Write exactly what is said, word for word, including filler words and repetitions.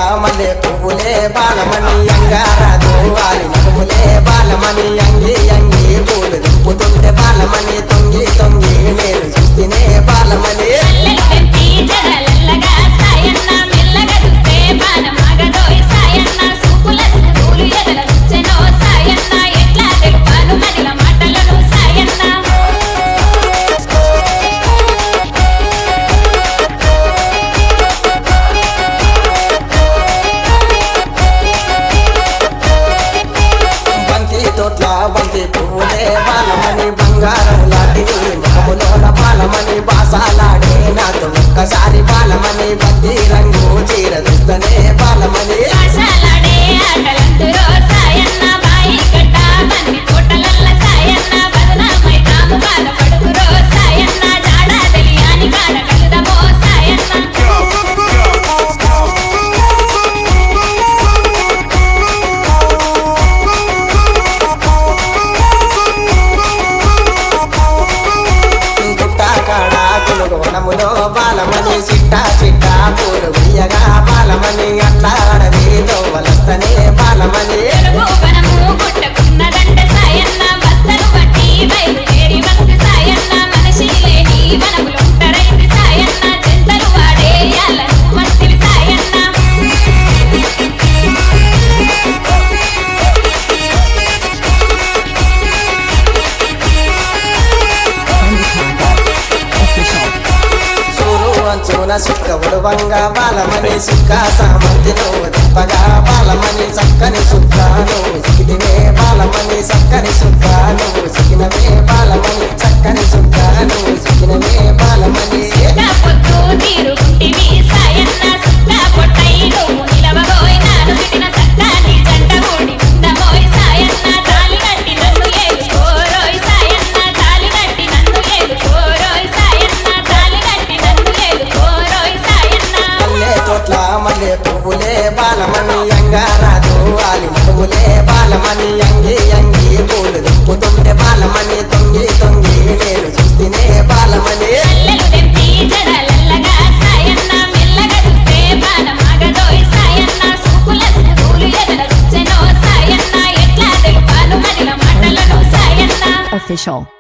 మల్లె పువ్వులే బాలమణి అంగారాదు వాలి నడుములే బాలమణి అంగి అంగి పూలు దింపుతుంటే బాలమణి తొంగి తొంగి నేను చూస్తేనే బాలమణి బంతి పువ్వులే బాలమణి బంగారం లాంటివి ముఖములోన బాలమణి బాసాలాడే నాతో ఒక్కసారి బాలమణి బంతి రంగు చీర దుస్తనే బాలమణి వనములో బాలమణి చిట్టా చిట్టా పూలు వియ్యగా బాలమణి అట్లా అడవితో వలస్తనే బాలమణి చూన సుక్క ఉడవంగా బాలమణి సుక్క సామంతి నువ్వు దింపగా బాలమణి చక్కని సుక్క నువ్వు సిగిదివే బాలమణి చక్కని సుక్క నువ్వు సిగినవే బాలమణి చక్కని సుక్క నువ్వు సిగినవే బాలమణి మల్లె పువ్వులే బాలమణి అంగారాదు వాలి నడుములే బాలమణి అంగి అంగి పూలు దింపుతుంటే బాలమణి తొంగి తొంగి నేను చూస్తేనే బాలమణి Official